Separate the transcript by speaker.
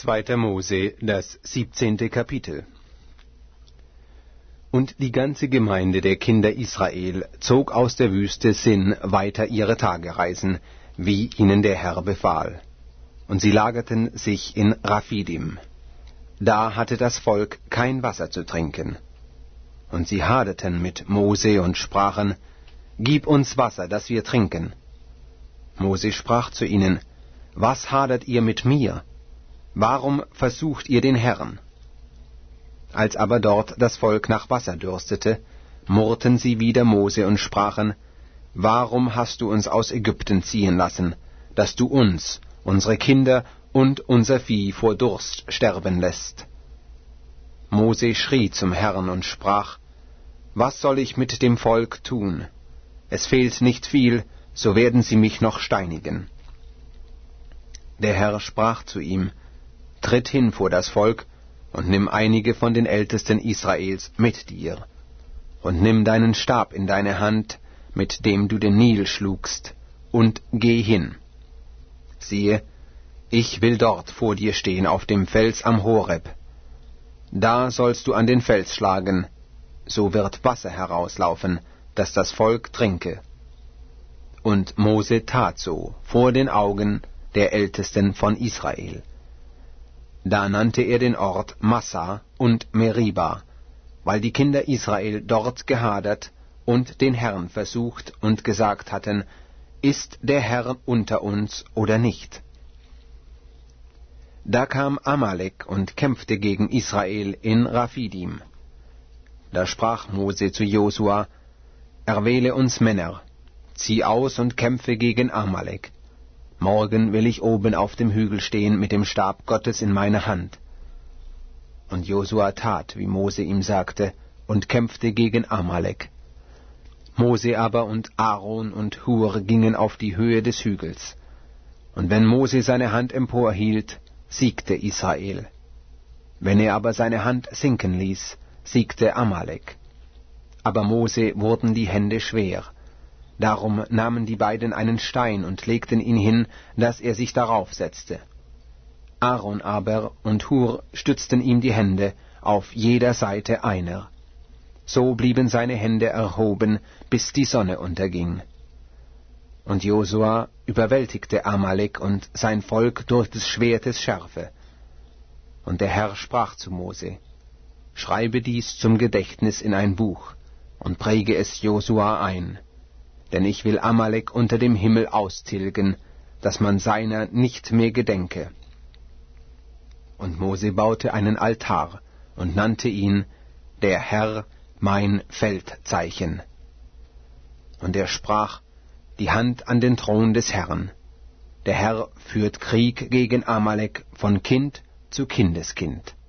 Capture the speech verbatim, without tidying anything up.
Speaker 1: Zweiter Mose, das siebzehnte Kapitel. Und die ganze Gemeinde der Kinder Israel zog aus der Wüste Sin weiter ihre Tagereisen, wie ihnen der Herr befahl. Und sie lagerten sich in Raphidim. Da hatte das Volk kein Wasser zu trinken. Und sie haderten mit Mose und sprachen: Gib uns Wasser, dass wir trinken. Mose sprach zu ihnen: Was hadert ihr mit mir? Warum versucht ihr den Herrn? Als aber dort das Volk nach Wasser dürstete, murrten sie wider Mose und sprachen: Warum hast du uns aus Ägypten ziehen lassen, dass du uns, unsere Kinder und unser Vieh vor Durst sterben lässt? Mose schrie zum Herrn und sprach: Was soll ich mit dem Volk tun? Es fehlt nicht viel, so werden sie mich noch steinigen. Der Herr sprach zu ihm: Tritt hin vor das Volk und nimm einige von den Ältesten Israels mit dir. Und nimm deinen Stab in deine Hand, mit dem du den Nil schlugst, und geh hin. Siehe, ich will dort vor dir stehen auf dem Fels am Horeb. Da sollst du an den Fels schlagen, so wird Wasser herauslaufen, dass das Volk trinke. Und Mose tat so vor den Augen der Ältesten von Israel. Da nannte er den Ort Massa und Meriba, weil die Kinder Israel dort gehadert und den Herrn versucht und gesagt hatten: Ist der Herr unter uns oder nicht? Da kam Amalek und kämpfte gegen Israel in Raphidim. Da sprach Mose zu Josua: Erwähle uns Männer, zieh aus und kämpfe gegen Amalek. Morgen will ich oben auf dem Hügel stehen mit dem Stab Gottes in meiner Hand. Und Josua tat, wie Mose ihm sagte, und kämpfte gegen Amalek. Mose aber und Aaron und Hur gingen auf die Höhe des Hügels. Und wenn Mose seine Hand emporhielt, siegte Israel. Wenn er aber seine Hand sinken ließ, siegte Amalek. Aber Mose wurden die Hände schwer. Darum nahmen die beiden einen Stein und legten ihn hin, dass er sich darauf setzte. Aaron aber und Hur stützten ihm die Hände, auf jeder Seite einer. So blieben seine Hände erhoben, bis die Sonne unterging. Und Josua überwältigte Amalek und sein Volk durch des Schwertes Schärfe. Und der Herr sprach zu Mose: Schreibe dies zum Gedächtnis in ein Buch und präge es Josua ein. Denn ich will Amalek unter dem Himmel austilgen, dass man seiner nicht mehr gedenke. Und Mose baute einen Altar und nannte ihn: Der Herr, mein Feldzeichen. Und er sprach: Die Hand an den Thron des Herrn. Der Herr führt Krieg gegen Amalek von Kind zu Kindeskind.